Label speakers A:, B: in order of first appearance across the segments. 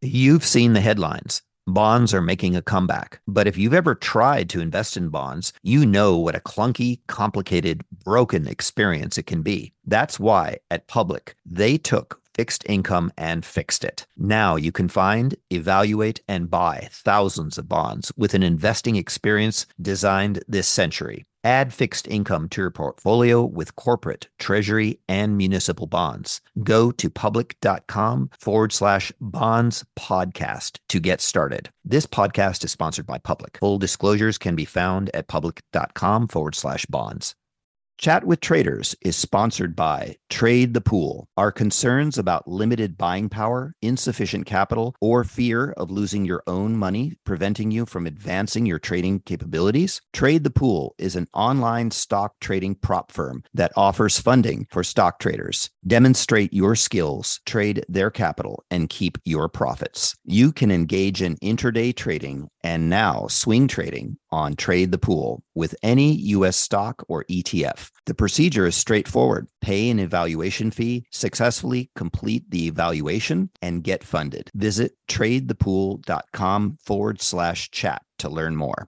A: You've seen the headlines. Bonds are making a comeback. But if you've ever tried to invest in bonds, you know what a clunky, complicated, broken experience it can be. That's why at Public, they took fixed income and fixed it. Now you can find, evaluate, and buy thousands of bonds with an investing experience designed this century. Add fixed income to your portfolio with corporate, treasury, and municipal bonds. Go to public.com/bonds podcast to get started. This podcast is sponsored by Public. Full disclosures can be found at public.com/bonds. Chat with Traders is sponsored by Trade the Pool. Are concerns about limited buying power, insufficient capital, or fear of losing your own money preventing you from advancing your trading capabilities? Trade the Pool is an online stock trading prop firm that offers funding for stock traders. Demonstrate your skills, trade their capital, and keep your profits. You can engage in intraday trading and now swing trading on Trade the Pool with any U.S. stock or ETF. The procedure is straightforward. Pay an evaluation fee, successfully complete the evaluation, and get funded. Visit tradethepool.com/chat to learn more.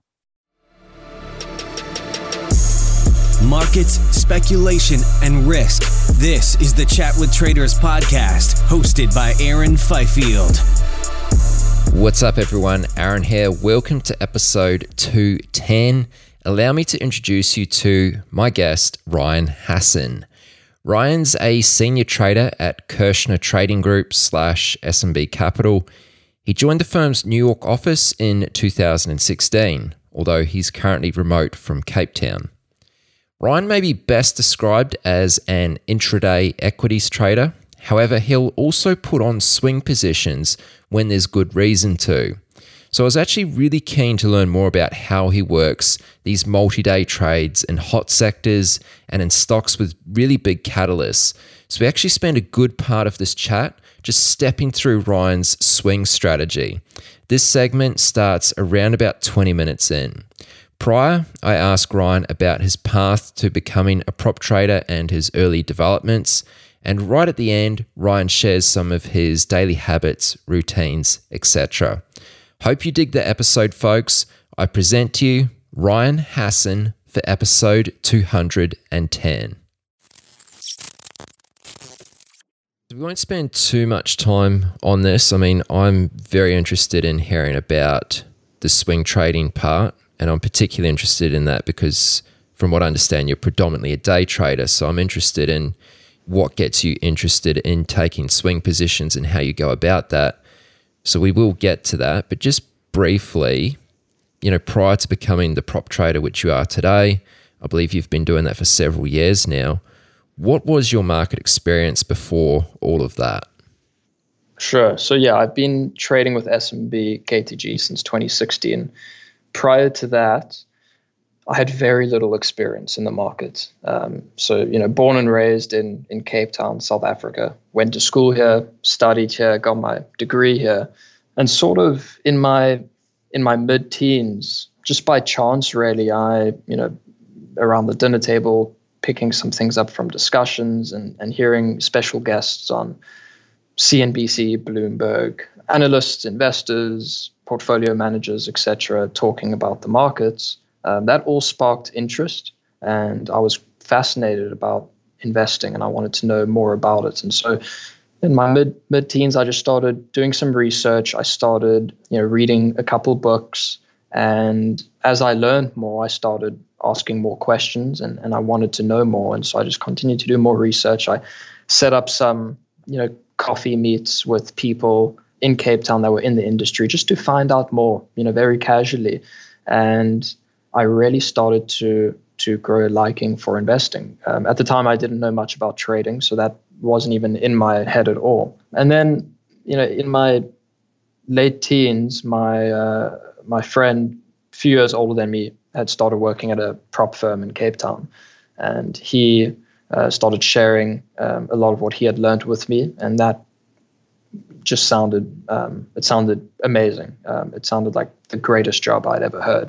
B: Markets, speculation, and risk. This is the Chat with Traders podcast, hosted by Aaron Fifield.
C: What's up, everyone? Aaron here. Welcome to episode 210. Allow me to introduce you to my guest, Ryan Hassan. Ryan's a senior trader at Kirshner Trading Group / S&B Capital. He joined the firm's New York office in 2016, although he's currently remote from Cape Town. Ryan may be best described as an intraday equities trader. However, he'll also put on swing positions when there's good reason to. So I was actually really keen to learn more about how he works these multi-day trades in hot sectors and in stocks with really big catalysts. So we actually spent a good part of this chat just stepping through Ryan's swing strategy. This segment starts around about 20 minutes in. Prior, I asked Ryan about his path to becoming a prop trader and his early developments. And right at the end, Ryan shares some of his daily habits, routines, etc. Hope you dig the episode, folks. I present to you Ryan Hassan for episode 210. We won't spend too much time on this. I mean, I'm very interested in hearing about the swing trading part, and I'm particularly interested in that because from what I understand, you're predominantly a day trader. So I'm interested in what gets you interested in taking swing positions and how you go about that. So we will get to that, but just briefly, prior to becoming the prop trader which you are today, I believe you've been doing that for several years now. What was your market experience before all of that?
D: Sure. So yeah, I've been trading with S&B KTG since 2016. Prior to that, I had very little experience in the market. Born and raised in Cape Town, South Africa, went to school here, studied here, got my degree here, and sort of in my mid-teens, just by chance, really, around the dinner table, picking some things up from discussions and hearing special guests on CNBC, Bloomberg, analysts, investors, portfolio managers, etc., talking about the markets. That all sparked interest, and I was fascinated about investing, and I wanted to know more about it. And so in my mid-teens, I just started doing some research. I started, reading a couple books, and as I learned more, I started asking more questions, and I wanted to know more. And so I just continued to do more research. I set up some, coffee meets with people in Cape Town that were in the industry just to find out more, very casually. And I really started to grow a liking for investing. At the time, I didn't know much about trading, so that wasn't even in my head at all. And then, in my late teens, my friend, a few years older than me, had started working at a prop firm in Cape Town, and he started sharing a lot of what he had learned with me, and that just sounded amazing. It sounded like the greatest job I'd ever heard.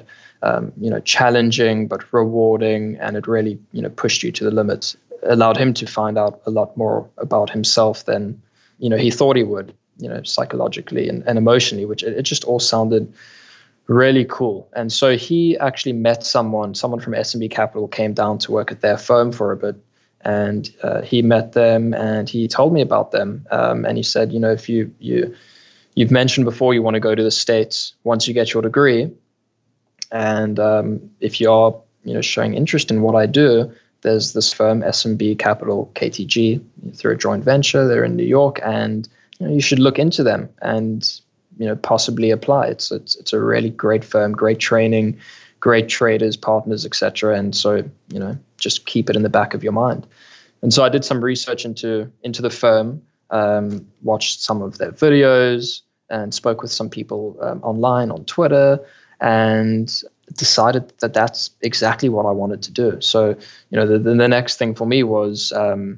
D: Challenging but rewarding, and it really, pushed you to the limits. Allowed him to find out a lot more about himself than, he thought he would. psychologically and emotionally, which it just all sounded really cool. And so he actually met someone from SMB Capital came down to work at their firm for a bit, and he met them and he told me about them. And he said, if you've mentioned before you want to go to the States once you get your degree, and if you are showing interest in what I do, there's this firm SMB Capital KTG through a joint venture. They're in New York, and you should look into them and possibly apply. It's a really great firm, great training, great traders, partners, etc. And so just keep it in the back of your mind. And so I did some research into the firm, watched some of their videos, and spoke with some people online on Twitter, and decided that that's exactly what I wanted to do. So the next thing for me was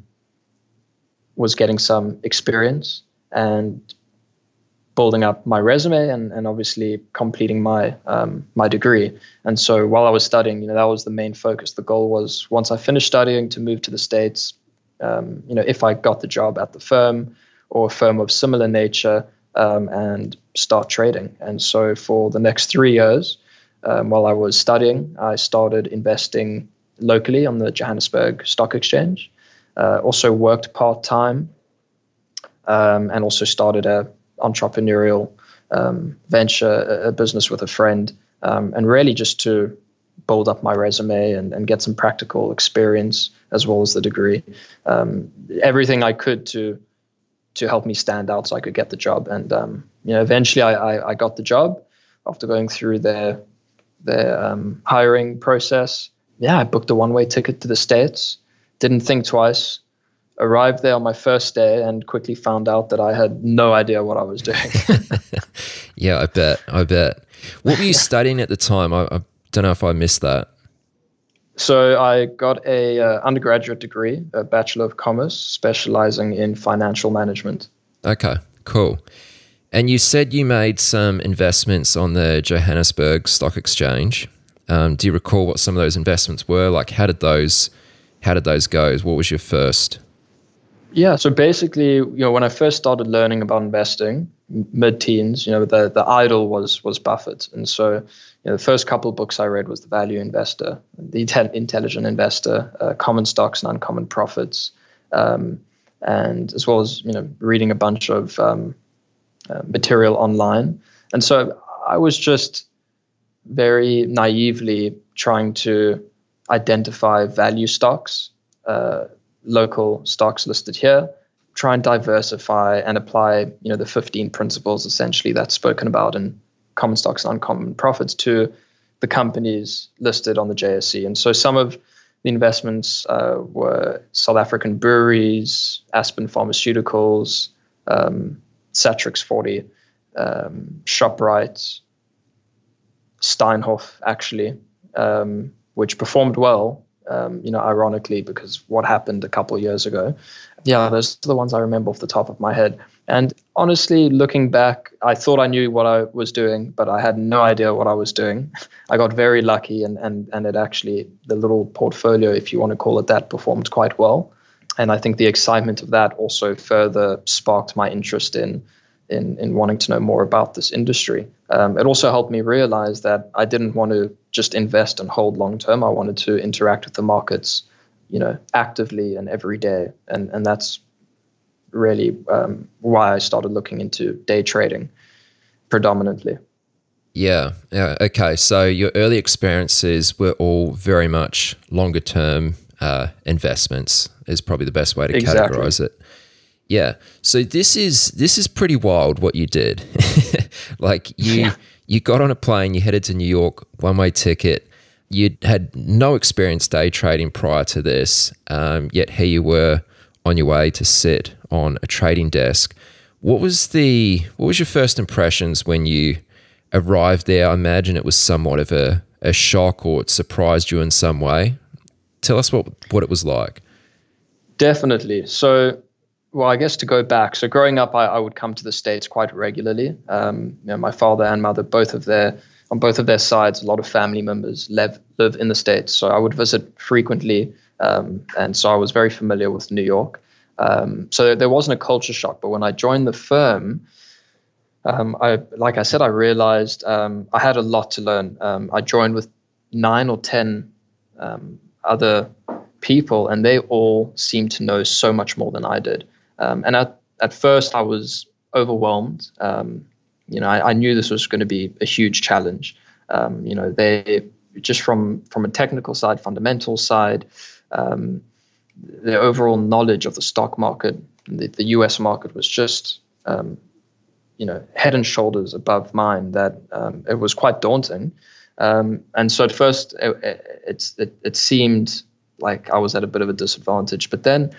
D: getting some experience and building up my resume and obviously completing my degree. And so while I was studying, that was the main focus. The goal was, once I finished studying, to move to the States. If I got the job at the firm or a firm of similar nature, and start trading. And so for the next 3 years, while I was studying, I started investing locally on the Johannesburg Stock Exchange. Also worked part-time, and also started a entrepreneurial venture, a business with a friend, and really just to build up my resume and get some practical experience as well as the degree. Everything I could to help me stand out so I could get the job. And eventually I got the job after going through their hiring process. I booked a one-way ticket to the States, didn't think twice, arrived there on my first day and quickly found out that I had no idea what I was doing.
C: Yeah, I bet. What were you studying at the time? I don't know if I missed that.
D: So I got a undergraduate degree, a Bachelor of Commerce, specializing in financial management. Okay,
C: cool. And you said you made some investments on the Johannesburg Stock Exchange. Do you recall what some of those investments were? Like, how did those go? What was your first?
D: Yeah, so basically, when I first started learning about investing, mid-teens, the idol was Buffett. And so the first couple of books I read was The Value Investor, The Intelligent Investor, Common Stocks and Uncommon Profits, and as well as reading a bunch of material online. And so I was just very naively trying to identify value stocks, local stocks listed here, try and diversify and apply the 15 principles essentially that's spoken about in Common Stocks and Uncommon Profits to the companies listed on the JSE. And so some of the investments were South African breweries, Aspen Pharmaceuticals, Satrix 40, ShopRite, Steinhoff actually, which performed well, ironically, because what happened a couple of years ago. Yeah, those are the ones I remember off the top of my head. And honestly, looking back, I thought I knew what I was doing, but I had no idea what I was doing. I got very lucky, and it actually, the little portfolio, if you want to call it that, performed quite well. And I think the excitement of that also further sparked my interest in wanting to know more about this industry. It also helped me realize that I didn't want to just invest and hold long term. I wanted to interact with the markets, actively and every day. And that's really why I started looking into day trading predominantly.
C: Yeah. Okay. So your early experiences were all very much longer term investments is probably the best way to categorize it. Yeah. So this is pretty wild what you did. Like you got on a plane, you headed to New York, one-way ticket. You had no experience day trading prior to this, yet here you were on your way to sit on a trading desk. What was your first impressions when you arrived there? I imagine it was somewhat of a shock, or it surprised you in some way. Tell us what it was like. Definitely.
D: So, well, I guess to go back. So growing up, I would come to the States quite regularly. My father and mother, on both of their sides, a lot of family members live in the States. So I would visit frequently. And so I was very familiar with New York. So there wasn't a culture shock. But when I joined the firm, like I said, I realized I had a lot to learn. I joined with 9 or 10 other people, and they all seemed to know so much more than I did. And at first, I was overwhelmed. I knew this was going to be a huge challenge. They just from a technical side, fundamental side, their overall knowledge of the stock market, the US market was just head and shoulders above mine. That it was quite daunting. And so at first, it seemed like I was at a bit of a disadvantage. But then,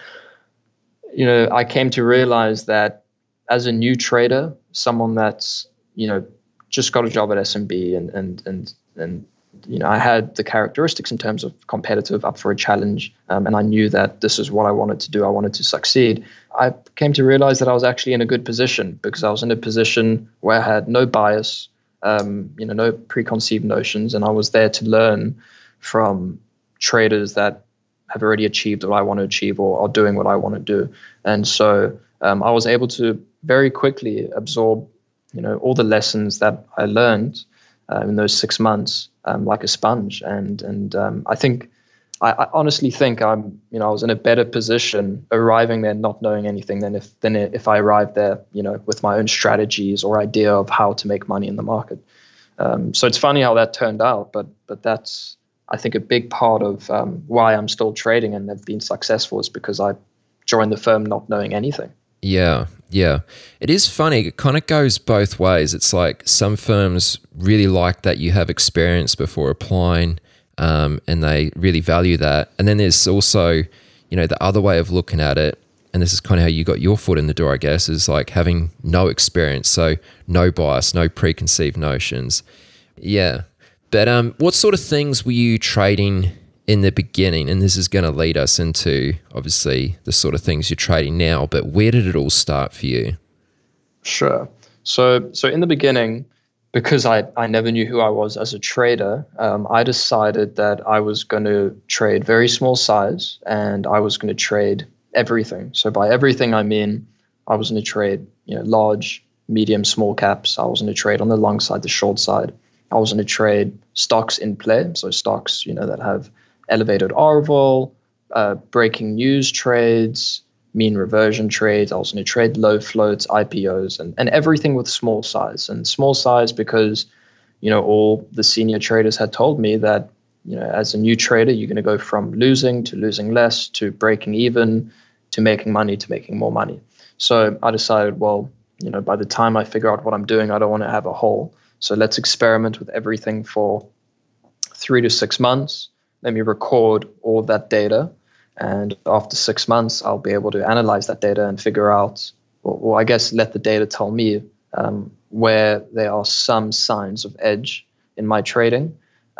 D: I came to realize that as a new trader, someone that's just got a job at SMB, and I had the characteristics in terms of competitive, up for a challenge, and I knew that this is what I wanted to do. I wanted to succeed. I came to realize that I was actually in a good position, because I was in a position where I had no bias, no preconceived notions, and I was there to learn from traders that have already achieved what I want to achieve, or are doing what I want to do. And so I was able to very quickly absorb, all the lessons that I learned in those 6 months, like a sponge. And I honestly think I was in a better position arriving there not knowing anything than if I arrived there, with my own strategies or idea of how to make money in the market. So it's funny how that turned out, but that's, I think, a big part of why I'm still trading and have been successful, is because I joined the firm not knowing anything.
C: Yeah. It is funny. It kind of goes both ways. It's like some firms really like that you have experience before applying, and they really value that. And then there's also, the other way of looking at it, and this is kind of how you got your foot in the door, I guess, is like having no experience. So no bias, no preconceived notions. Yeah. But what sort of things were you trading in the beginning? And this is going to lead us into, obviously, the sort of things you're trading now, but where did it all start for you?
D: Sure. So in the beginning, because I never knew who I was as a trader, I decided that I was going to trade very small size, and I was going to trade everything. So by everything, I mean I was going to trade large, medium, small caps. I was going to trade on the long side, the short side. I was going to trade stocks in play, so stocks that have elevated R-vol, breaking news trades, mean reversion trades. I was going to trade low floats, IPOs, and everything with small size. And small size because, all the senior traders had told me that, as a new trader, you're going to go from losing to losing less to breaking even to making money to making more money. So I decided, well, by the time I figure out what I'm doing, I don't want to have a hole. So let's experiment with everything for 3 to 6 months. Let me record all that data. And after 6 months, I'll be able to analyze that data and figure out, or I guess let the data tell me where there are some signs of edge in my trading,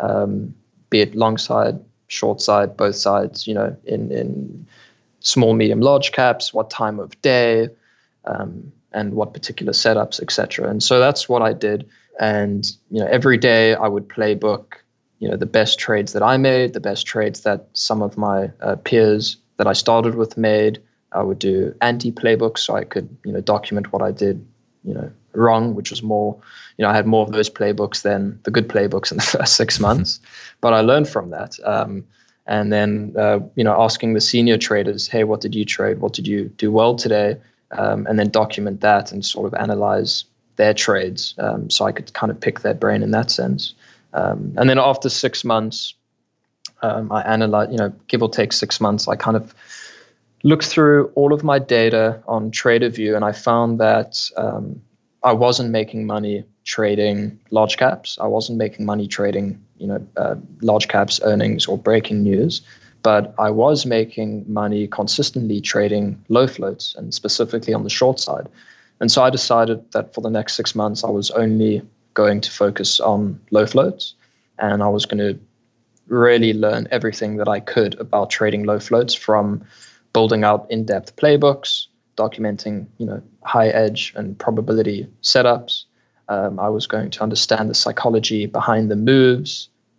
D: be it long side, short side, both sides, in small, medium, large caps, what time of day, and what particular setups, etc. And so that's what I did. And every day I would playbook the best trades that I made, the best trades that some of my peers that I started with made. I would do anti-playbooks, so I could document what I did wrong, which was more, I had more of those playbooks than the good playbooks in the first 6 months, but I learned from that. And then asking the senior traders, hey, what did you trade? What did you do well today? And then document that and sort of analyze their trades, so I could kind of pick their brain in that sense. And then after 6 months, I analyzed, give or take 6 months, I kind of looked through all of my data on TraderView, and I found that I wasn't making money trading large caps. I wasn't making money trading, large caps earnings or breaking news, but I was making money consistently trading low floats, and specifically on the short side. And so I decided that for the next 6 months, I was only going to focus on low floats, and I was going to really learn everything that I could about trading low floats, from building out in-depth playbooks, documenting, high edge and probability setups. I was going to understand the psychology behind the moves,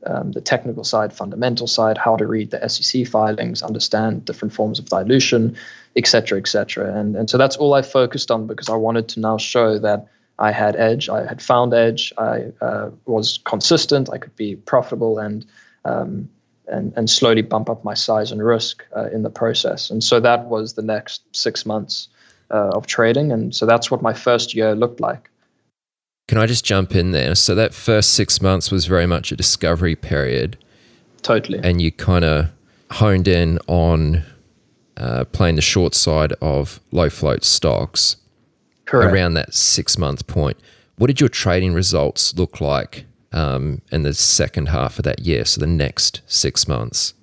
D: the technical side, fundamental side, how to read the SEC filings, understand different forms of dilution, et cetera, et cetera. And so that's all I focused on, because I wanted to now show that I had edge. I had found edge. I was consistent. I could be profitable and slowly bump up my size and risk in the process. And so that was the next 6 months of trading. And so that's what my first year looked like.
C: Can I just jump in there? So that first 6 months was very much a discovery period.
D: Totally.
C: And you kind of honed in on playing the short side of low float stocks.
D: Correct.
C: Around that 6 month point. What did your trading results look like in the second half of that year? So the next 6 months.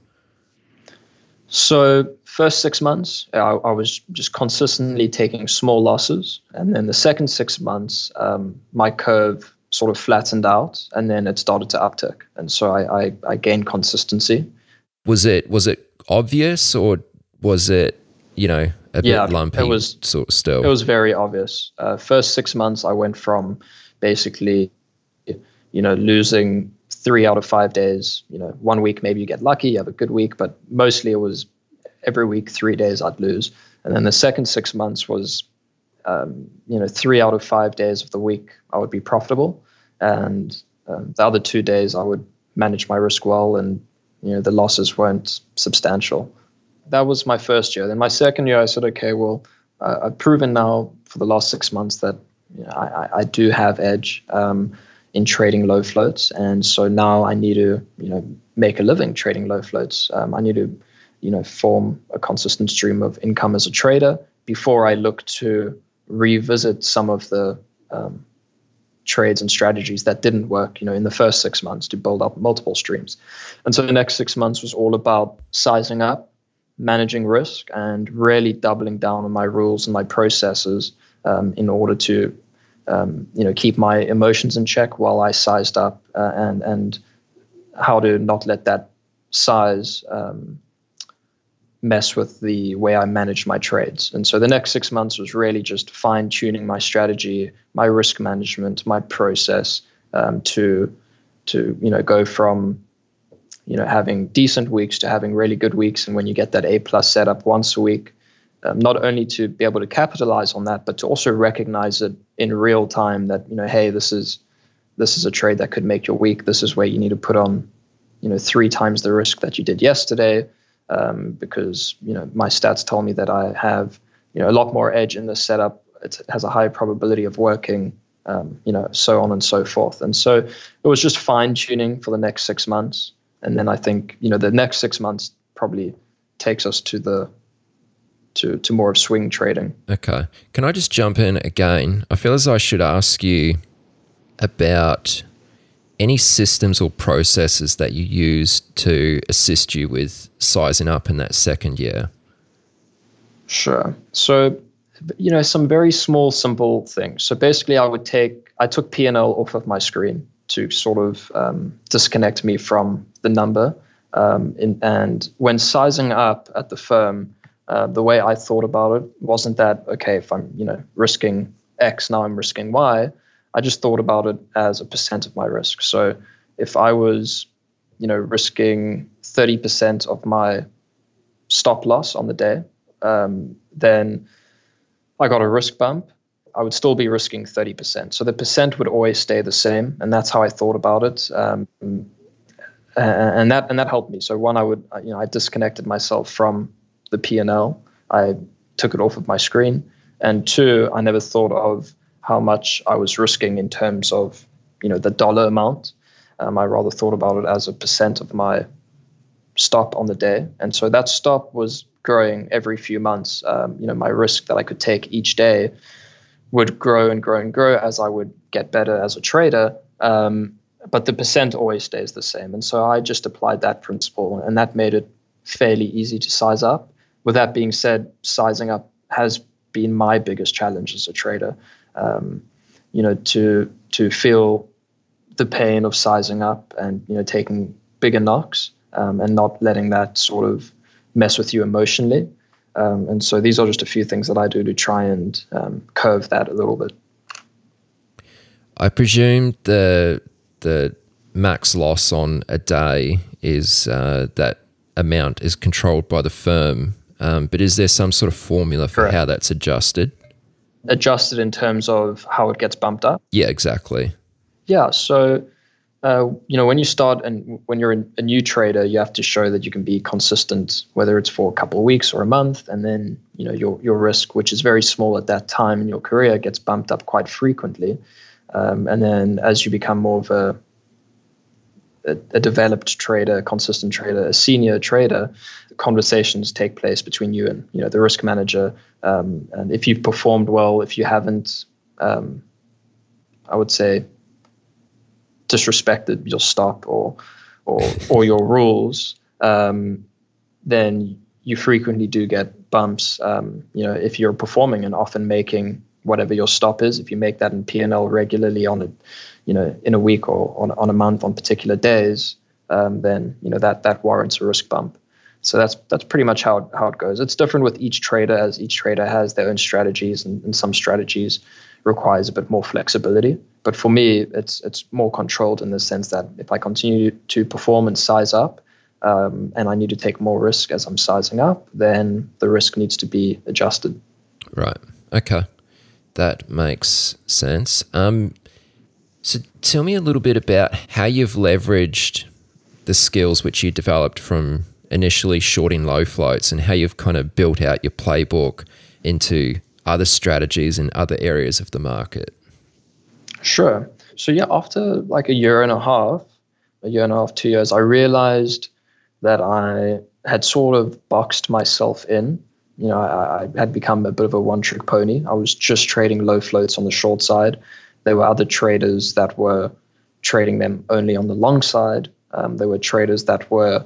D: So first 6 months, I was just consistently taking small losses. And then the second 6 months, my curve sort of flattened out, and then it started to uptick. And so I gained consistency.
C: Was it obvious, or was it, a bit lumpy?
D: It was
C: sort of still.
D: It was very obvious. First 6 months, I went from basically, losing 3 out of 5 days. 1 week maybe you get lucky, you have a good week, but mostly it was every week 3 days I'd lose. And then the second 6 months was, 3 out of 5 days of the week I would be profitable, and the other 2 days I would manage my risk well, and the losses weren't substantial. That was my first year. Then my second year, I said, okay, well, I've proven now for the last 6 months that I do have edge in trading low floats, and so now I need to make a living trading low floats. I need to form a consistent stream of income as a trader before I look to revisit some of the trades and strategies that didn't work in the first 6 months, to build up multiple streams. And so the next 6 months was all about sizing up, managing risk, and really doubling down on my rules and my processes in order to keep my emotions in check while I sized up, and how to not let that size mess with the way I manage my trades. And so the next 6 months was really just fine-tuning my strategy, my risk management, my process, to go from having decent weeks to having really good weeks. And when you get that A+ setup once a week, not only to be able to capitalize on that, but to also recognize it in real time that, hey, this is a trade that could make your week. This is where you need to put on, 3 times the risk that you did yesterday, because, my stats tell me that I have, a lot more edge in this setup. It has a high probability of working, so on and so forth. And so it was just fine tuning for the next 6 months. And then I think, the next 6 months probably takes us to more of swing trading.
C: Okay. Can I just jump in again? I feel as though I should ask you about any systems or processes that you use to assist you with sizing up in that second year.
D: Sure. So, some very small, simple things. So basically I took P&L off of my screen to sort of disconnect me from the number. And when sizing up at the firm, the way I thought about it wasn't that, okay, if I'm, risking X, now I'm risking Y. I just thought about it as a percent of my risk. So if I was, risking 30% of my stop loss on the day, then I got a risk bump. I would still be risking 30%. So the percent would always stay the same. And that's how I thought about it. And that helped me. So one, I disconnected myself from the P&L. I took it off of my screen. And two, I never thought of how much I was risking in terms of, the dollar amount. I rather thought about it as a percent of my stop on the day. And so that stop was growing every few months. My risk that I could take each day would grow and grow and grow as I would get better as a trader. But the percent always stays the same. And so I just applied that principle, and that made it fairly easy to size up. With that being said, sizing up has been my biggest challenge as a trader. To feel the pain of sizing up and, taking bigger knocks, and not letting that sort of mess with you emotionally. And so these are just a few things that I do to try and curve that a little bit.
C: I presume the max loss on a day is that amount is controlled by the firm. But is there some sort of formula for
D: Correct.
C: how that's adjusted?
D: Adjusted in terms of how it gets bumped up?
C: Yeah, exactly.
D: Yeah. So, when you start and when you're a new trader, you have to show that you can be consistent, whether it's for a couple of weeks or a month. And then, your risk, which is very small at that time in your career, gets bumped up quite frequently. And then as you become more of a developed trader, a consistent trader, a senior trader, conversations take place between you and the risk manager. And if you've performed well, if you haven't, I would say, disrespected your stop or your rules, then you frequently do get bumps. If you're performing and often making whatever your stop is, if you make that in P&L regularly in a week or on a month on particular days, then that warrants a risk bump. So that's pretty much how it goes. It's different with each trader, as each trader has their own strategies, and some strategies requires a bit more flexibility. But for me, it's more controlled in the sense that if I continue to perform and size up, and I need to take more risk as I'm sizing up, then the risk needs to be adjusted.
C: Right. Okay. That makes sense. So tell me a little bit about how you've leveraged the skills which you developed from initially shorting low floats and how you've kind of built out your playbook into other strategies in other areas of the market.
D: Sure. So after like a year and a half, 2 years, I realized that I had sort of boxed myself in. I had become a bit of a one-trick pony. I was just trading low floats on the short side. There were other traders that were trading them only on the long side. There were traders that were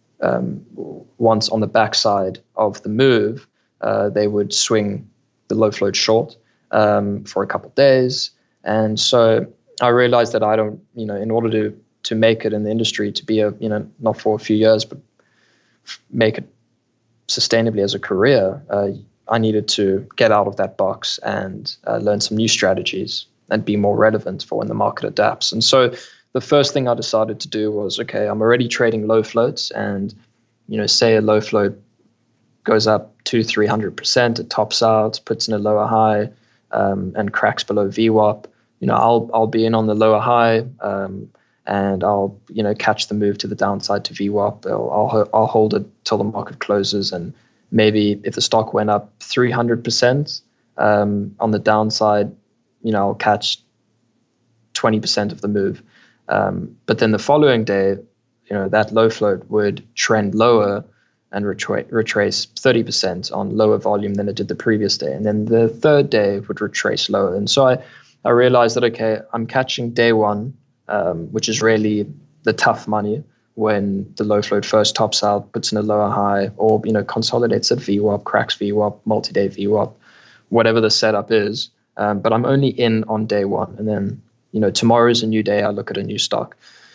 D: once on the backside of the move, they would swing the low float short for a couple of days. And so I realized that I don't, in order to make it in the industry, to be not for a few years, but make it sustainably as a career, I needed to get out of that box and learn some new strategies and be more relevant for when the market adapts. And so the first thing I decided to do was, okay, I'm already trading low floats, and say a low float goes up 200-300%, it tops out, puts in a lower high, and cracks below VWAP. I'll be in on the lower high, and I'll catch the move to the downside to VWAP. I'll hold it till the market closes, and maybe if the stock went up 300% on the downside, I'll catch 20% of the move. But then the following day, that low float would trend lower and retrace 30% on lower volume than it did the previous day. And then the third day would retrace lower. And so I realized that, okay, I'm catching day one, which is really the tough money when the low float first tops out, puts in a lower high, or, consolidates at VWAP, cracks VWAP, multi-day VWAP, whatever the setup is. But I'm only in on day one. And then, tomorrow's a new day. I look at a new stock.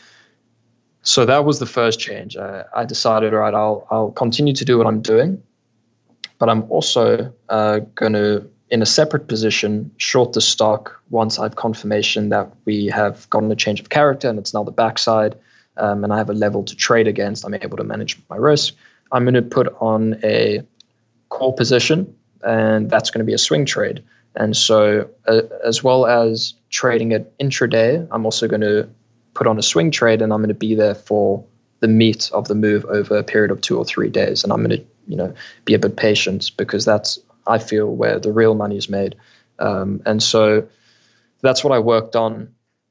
D: So that was the first change. I decided, all right, I'll continue to do what I'm doing, but I'm also going to, in a separate position, short the stock once I have confirmation that we have gotten a change of character and it's now the backside, and I have a level to trade against. I'm able to manage my risk. I'm going to put on a call position, and that's going to be a swing trade. And so as well as trading it intraday, I'm also going to put on a swing trade, and I'm going to be there for the meat of the move over a period of 2 or 3 days. And I'm going to, be a bit patient, because that's, I feel, where the real money is made. And so that's what I worked on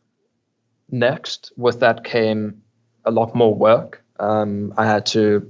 D: next. With that came a lot more work. I had to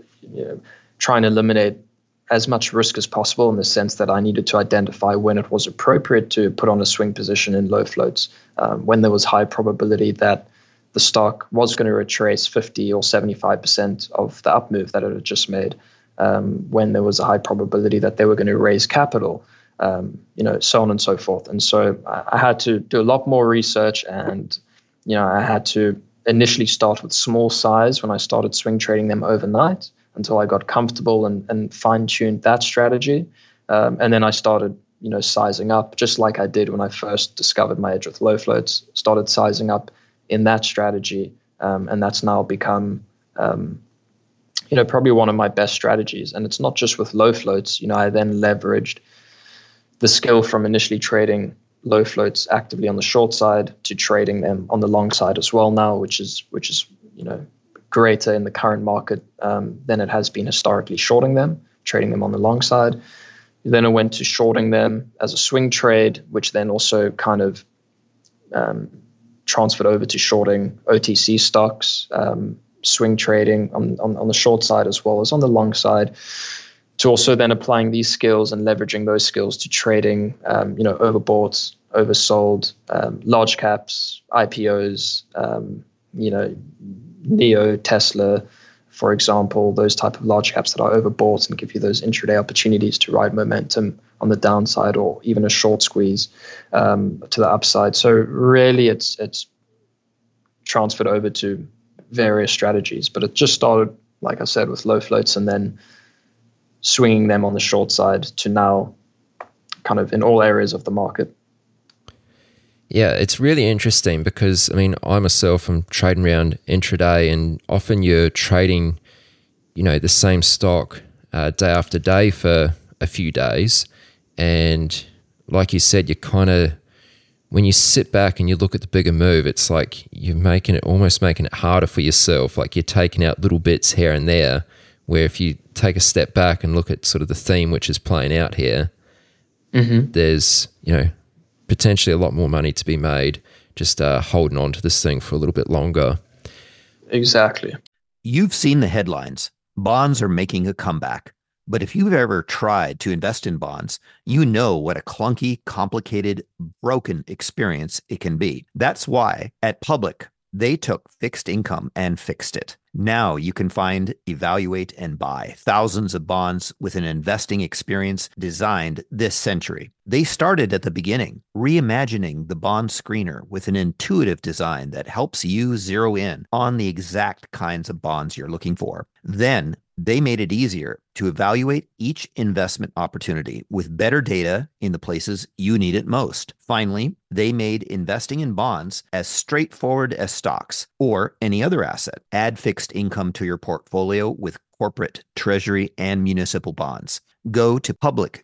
D: try and eliminate as much risk as possible, in the sense that I needed to identify when it was appropriate to put on a swing position in low floats, when there was high probability that the stock was going to retrace 50 or 75% of the up move that it had just made, when there was a high probability that they were going to raise capital, so on and so forth. And so I had to do a lot more research, and I had to initially start with small size when I started swing trading them overnight, until I got comfortable and fine-tuned that strategy. And then I started, sizing up, just like I did when I first discovered my edge with low floats, started sizing up in that strategy. And that's now become, probably one of my best strategies. And it's not just with low floats. I then leveraged the skill from initially trading low floats actively on the short side to trading them on the long side as well now, which is greater in the current market than it has been historically, shorting them, trading them on the long side. Then I went to shorting them as a swing trade, which then also kind of transferred over to shorting OTC stocks, swing trading on the short side as well as on the long side, to also then applying these skills and leveraging those skills to trading, overbought, oversold, large caps, IPOs, NEO, Tesla, for example, those type of large caps that are overbought and give you those intraday opportunities to ride momentum on the downside, or even a short squeeze to the upside. So really it's transferred over to various strategies, but it just started, like I said, with low floats and then swinging them on the short side to now kind of in all areas of the market.
C: Yeah, it's really interesting because, I myself am trading around intraday, and often you're trading, the same stock day after day for a few days. And like you said, you kind of, when you sit back and you look at the bigger move, it's like you're almost making it harder for yourself. Like you're taking out little bits here and there, where if you take a step back and look at sort of the theme which is playing out here, there's, potentially a lot more money to be made just holding on to this thing for a little bit longer.
D: Exactly.
A: You've seen the headlines. Bonds are making a comeback. But if you've ever tried to invest in bonds, you know what a clunky, complicated, broken experience it can be. That's why at Public, they took fixed income and fixed it. Now you can find, evaluate, and buy thousands of bonds with an investing experience designed this century. They started at the beginning, reimagining the bond screener with an intuitive design that helps you zero in on the exact kinds of bonds you're looking for. Then they made it easier to evaluate each investment opportunity with better data in the places you need it most. Finally, they made investing in bonds as straightforward as stocks or any other asset. Add fixed income to your portfolio with corporate, treasury, and municipal bonds. Go to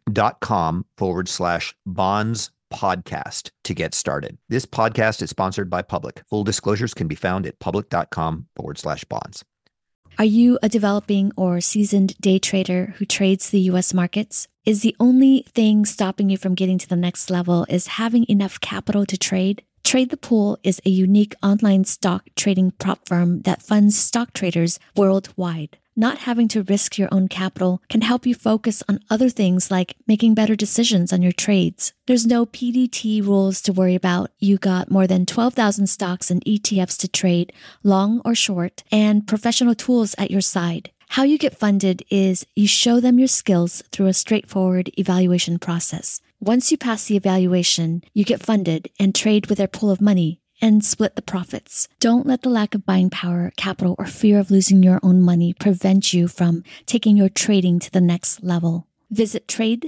A: public.com/bonds podcast to get started. This podcast is sponsored by Public. Full disclosures can be found at public.com/bonds.
E: Are you a developing or seasoned day trader who trades the U.S. markets? Is the only thing stopping you from getting to the next level is having enough capital to trade? Trade the Pool is a unique online stock trading prop firm that funds stock traders worldwide. Not having to risk your own capital can help you focus on other things like making better decisions on your trades. There's no PDT rules to worry about. You got more than 12,000 stocks and ETFs to trade, long or short, and professional tools at your side. How you get funded is you show them your skills through a straightforward evaluation process. Once you pass the evaluation, you get funded and trade with their pool of money and split the profits. Don't let the lack of buying power, capital, or fear of losing your own money prevent you from taking your trading to the next level. Visit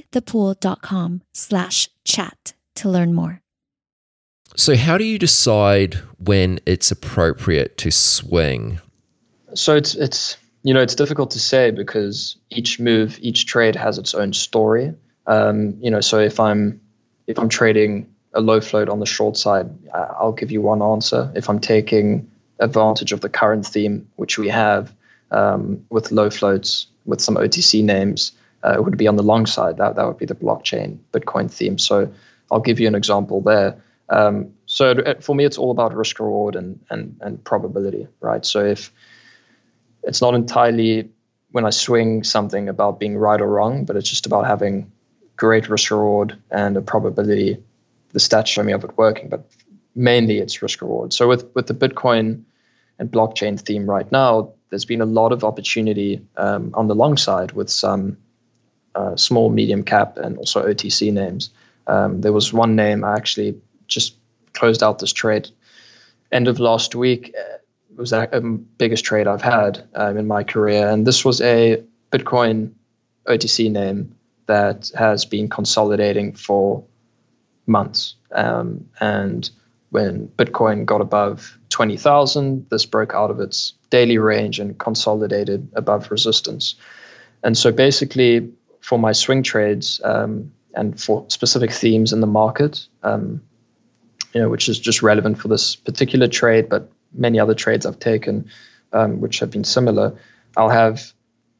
E: tradethepool.com/chat to learn more.
C: So how do you decide when it's appropriate to swing?
D: So it's difficult to say because each move, each trade has its own story. So if I'm trading a low float on the short side, I'll give you one answer. If I'm taking advantage of the current theme, which we have with low floats, with some OTC names, it would be on the long side. That would be the blockchain, Bitcoin theme. So I'll give you an example there. So for me, it's all about risk reward and probability, right? So if it's not entirely when I swing something about being right or wrong, but it's just about having great risk reward and a probability. The stats show me of it working, but mainly it's risk reward. So with the Bitcoin and blockchain theme right now, there's been a lot of opportunity on the long side with some small, medium cap and also OTC names. There was one name I actually just closed out this trade end of last week. It was the biggest trade I've had in my career. And this was a Bitcoin OTC name that has been consolidating for months. And when Bitcoin got above 20,000, this broke out of its daily range and consolidated above resistance. And so basically for my swing trades and for specific themes in the market, which is just relevant for this particular trade, but many other trades I've taken, which have been similar, I'll have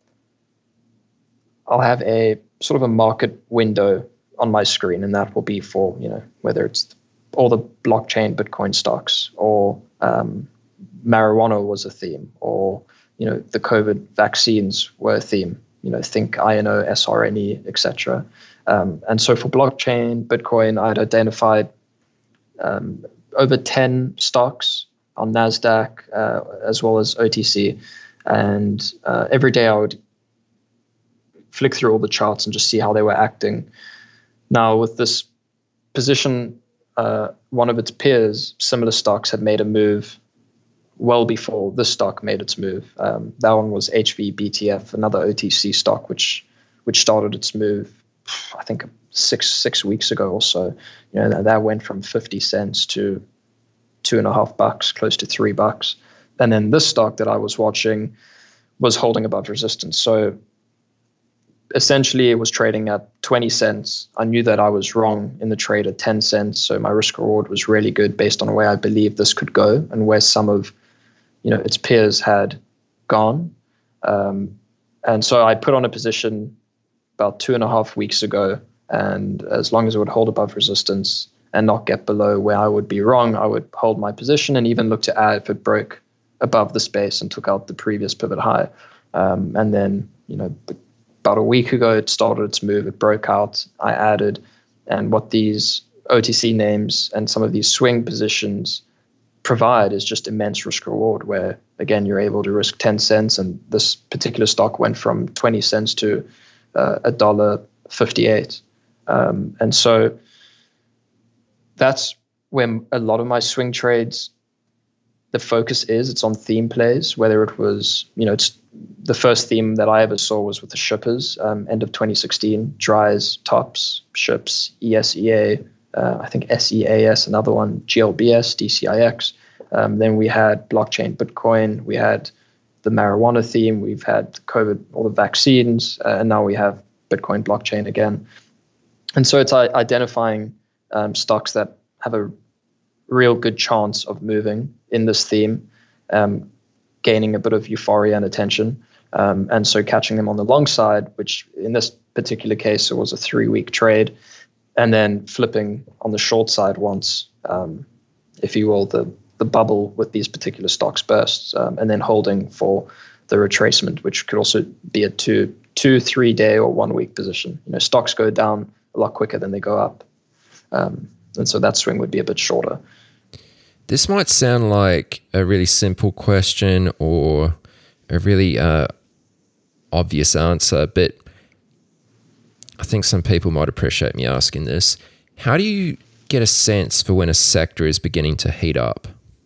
D: a sort of a market window on my screen, and that will be for, whether it's all the blockchain Bitcoin stocks, or marijuana was a theme, or, the COVID vaccines were a theme, think INO, SRNE, etc. And so for blockchain Bitcoin, I'd identified over 10 stocks on NASDAQ, as well as OTC. And every day I would flick through all the charts and just see how they were acting. Now, with this position, one of its peers, similar stocks, had made a move well before this stock made its move. That one was HVBTF, another OTC stock, which started its move, I think, six weeks ago or so. That went from 50 cents to $2.50, close to $3. And then this stock that I was watching was holding above resistance. So essentially it was trading at 20 cents. I knew that I was wrong in the trade at 10 cents. So my risk reward was really good based on where I believed this could go and where some of, its peers had gone. And so I put on a position about 2.5 weeks ago. And as long as it would hold above resistance and not get below where I would be wrong, I would hold my position and even look to add if it broke above the space and took out the previous pivot high. And then, about a week ago, it started its move. It broke out. I added. And what these OTC names and some of these swing positions provide is just immense risk reward, where, again, you're able to risk 10 cents. And this particular stock went from 20 cents to $1.58. And so that's when a lot of my swing trades, the focus is, it's on theme plays, whether it was, it's the first theme that I ever saw was with the shippers, end of 2016, dries, tops, ships, ESEA, I think SEAS, another one, GLBS, DCIX. Then we had blockchain Bitcoin, we had the marijuana theme, we've had COVID, all the vaccines, and now we have Bitcoin blockchain again. And so it's identifying stocks that have a real good chance of moving in this theme, gaining a bit of euphoria and attention. And so catching them on the long side, which in this particular case, it was a 3-week trade, and then flipping on the short side once, if you will, the bubble with these particular stocks bursts, and then holding for the retracement, which could also be a 2-3 day or 1 week position. Stocks go down a lot quicker than they go up. And so that swing would be a bit shorter.
C: This might sound like a really simple question or a really obvious answer, but I think some people might appreciate me asking this. How do you get a sense for when a sector is beginning to heat up?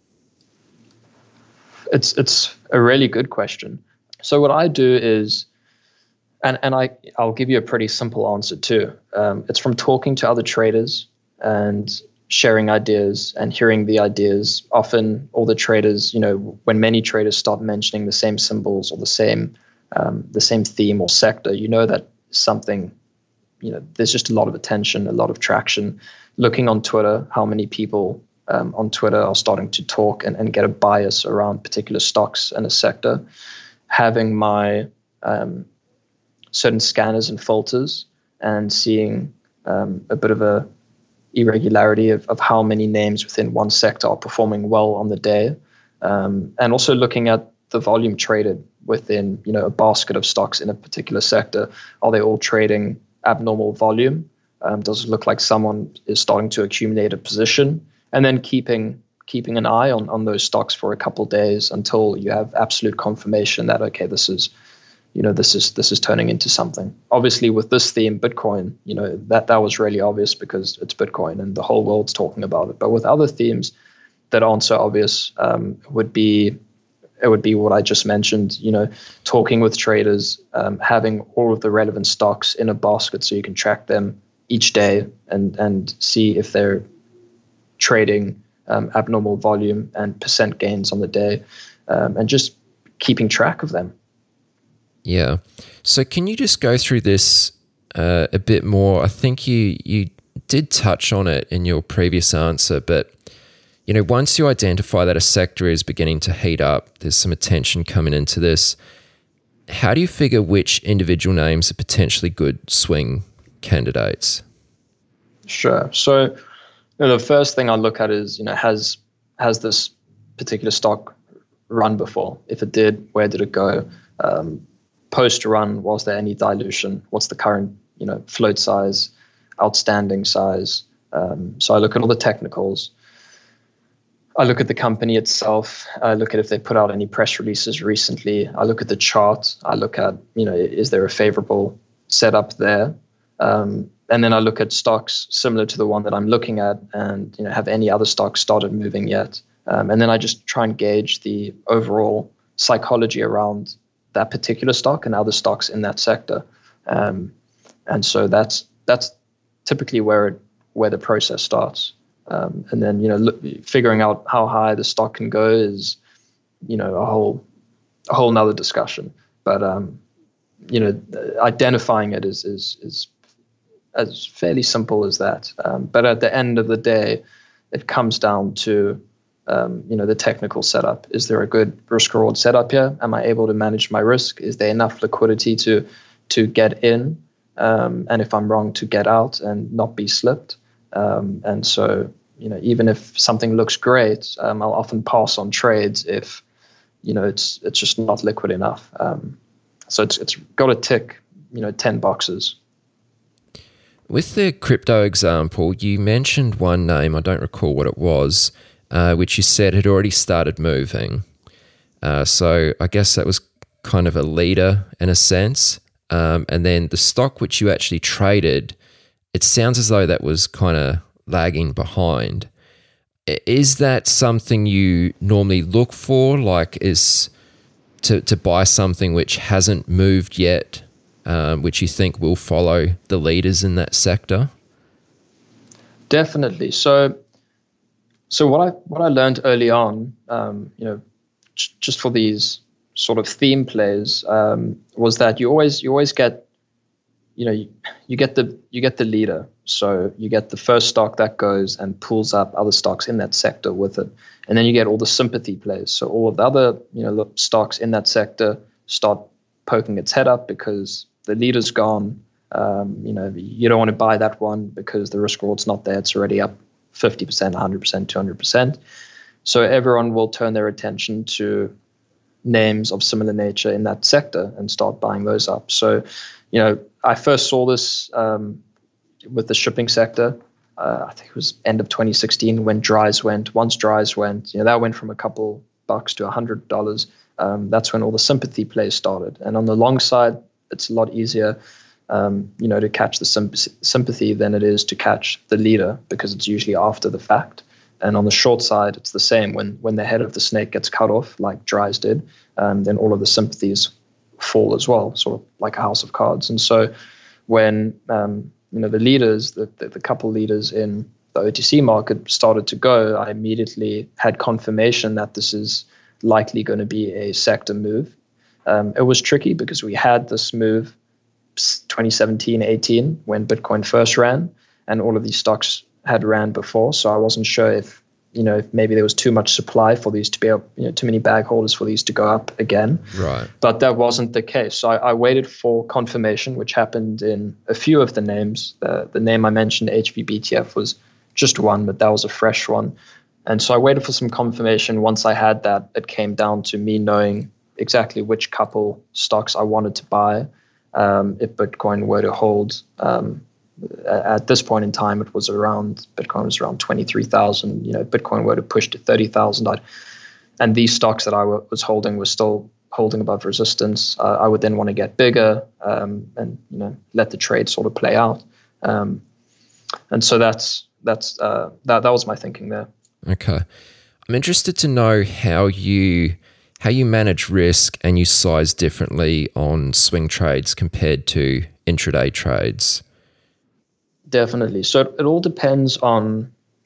D: It's a really good question. So what I do is, and I'll give you a pretty simple answer too. It's from talking to other traders and sharing ideas and hearing the ideas. Often all the traders, when many traders start mentioning the same symbols or the same theme or sector, that something, there's just a lot of attention, a lot of traction. Looking on Twitter, how many people on Twitter are starting to talk and get a bias around particular stocks and a sector. Having my certain scanners and filters and seeing a bit of a irregularity of how many names within one sector are performing well on the day, and also looking at the volume traded within a basket of stocks in a particular sector. Are they all trading abnormal volume? Does it look like someone is starting to accumulate a position? And then keeping an eye on those stocks for a couple of days until you have absolute confirmation that, okay, this is turning into something. Obviously, with this theme, Bitcoin, that was really obvious because it's Bitcoin and the whole world's talking about it. But with other themes that aren't so obvious, it would be what I just mentioned. Talking with traders, having all of the relevant stocks in a basket so you can track them each day and see if they're trading abnormal volume and percent gains on the day, and just keeping track of them.
C: Yeah. So can you just go through this a bit more? I think you did touch on it in your previous answer, but once you identify that a sector is beginning to heat up, there's some attention coming into this. How do you figure which individual names are potentially good swing candidates?
D: Sure. So the first thing I look at is, has this particular stock run before? If it did, where did it go? Post-run, was there any dilution? What's the current, float size, outstanding size? So I look at all the technicals. I look at the company itself. I look at if they put out any press releases recently. I look at the chart. I look at, is there a favorable setup there? And then I look at stocks similar to the one that I'm looking at and, have any other stocks started moving yet? And then I just try and gauge the overall psychology around that particular stock and other stocks in that sector. And so that's typically where the process starts. And then, figuring out how high the stock can go is, a whole nother discussion. But, identifying it is as fairly simple as that. But at the end of the day, it comes down to, the technical setup. Is there a good risk reward setup here? Am I able to manage my risk? Is there enough liquidity to get in? And if I'm wrong, to get out and not be slipped? And so, even if something looks great, I'll often pass on trades if, it's just not liquid enough. So it's got to tick, 10 boxes.
C: With the crypto example, you mentioned one name, I don't recall what it was, which you said had already started moving. So I guess that was kind of a leader in a sense. And then the stock which you actually traded, it sounds as though that was kind of lagging behind. Is that something you normally look for, like is to buy something which hasn't moved yet, which you think will follow the leaders in that sector?
D: Definitely. So what I learned early on, just for these sort of theme plays, was that you always get, you get the leader. So you get the first stock that goes and pulls up other stocks in that sector with it, and then you get all the sympathy plays. So all of the other stocks in that sector start poking its head up because the leader's gone. You don't want to buy that one because the risk reward's not there. It's already up 50%, 100%, 200%. So everyone will turn their attention to names of similar nature in that sector and start buying those up. So, I first saw this with the shipping sector. I think it was end of 2016 when Dries went. Once Dries went, that went from a couple bucks to $100. That's when all the sympathy plays started. And on the long side, it's a lot easier, to catch the sympathy than it is to catch the leader because it's usually after the fact. And on the short side, it's the same. When the head of the snake gets cut off, like Dries did, then all of the sympathies fall as well, sort of like a house of cards. And so when the leaders, the couple leaders in the OTC market started to go, I immediately had confirmation that this is likely going to be a sector move. It was tricky because we had this move 2017, 18 when Bitcoin first ran, and all of these stocks had ran before. So I wasn't sure if maybe there was too much supply for these to be up, too many bag holders for these to go up again.
C: Right.
D: But that wasn't the case. So I waited for confirmation, which happened in a few of the names. The name I mentioned, HVBTF, was just one, but that was a fresh one. And so I waited for some confirmation. Once I had that, it came down to me knowing exactly which couple stocks I wanted to buy if Bitcoin were to hold. At this point in time, Bitcoin was around 23,000. Bitcoin were to push to 30,000, and these stocks that I was holding were still holding above resistance. I would then want to get bigger and let the trade sort of play out. And so that was my thinking there.
C: Okay, I'm interested to know how you manage risk and you size differently on swing trades compared to intraday trades.
D: Definitely. So it all depends on,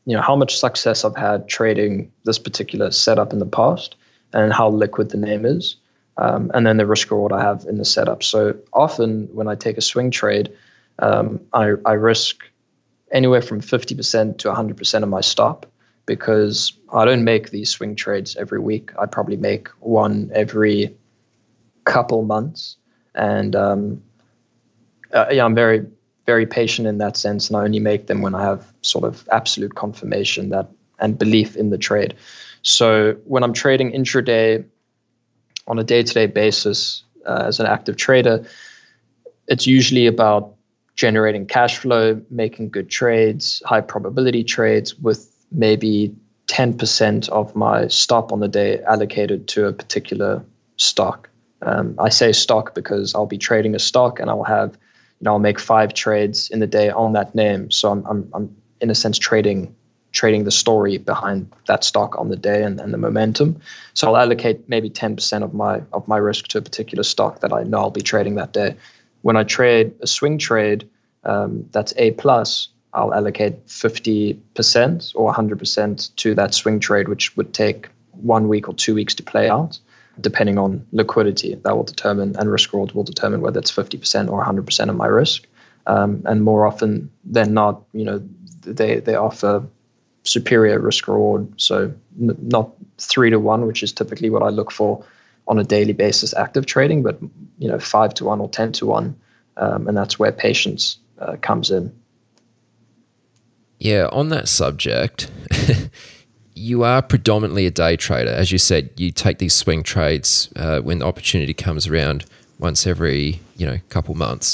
D: how much success I've had trading this particular setup in the past and how liquid the name is, and then the risk reward I have in the setup. So often when I take a swing trade, I risk anywhere from 50% to 100% of my stop, because I don't make these swing trades every week. I probably make one every couple months. And I'm very, very patient in that sense, and I only make them when I have sort of absolute confirmation that and belief in the trade. So when I'm trading intraday on a day-to-day basis as an active trader, it's usually about generating cash flow, making good trades, high probability trades, with maybe 10% of my stop on the day allocated to a particular stock. I say stock because I'll be trading a stock and I'll make 5 trades in the day on that name. So I'm in a sense trading the story behind that stock on the day and the momentum. So I'll allocate maybe 10% of my risk to a particular stock that I know I'll be trading that day. When I trade a swing trade that's A+, I'll allocate 50% or 100% to that swing trade, which would take 1 week or 2 weeks to play out, depending on liquidity. That will determine, and risk reward will determine whether it's 50% or 100% of my risk. And more often than not, they offer superior risk reward. So not 3-to-1, which is typically what I look for on a daily basis active trading, but 5-to-1 or 10-to-1. And that's where patience comes in.
C: Yeah, on that subject, you are predominantly a day trader. As you said, you take these swing trades when the opportunity comes around once every, couple months.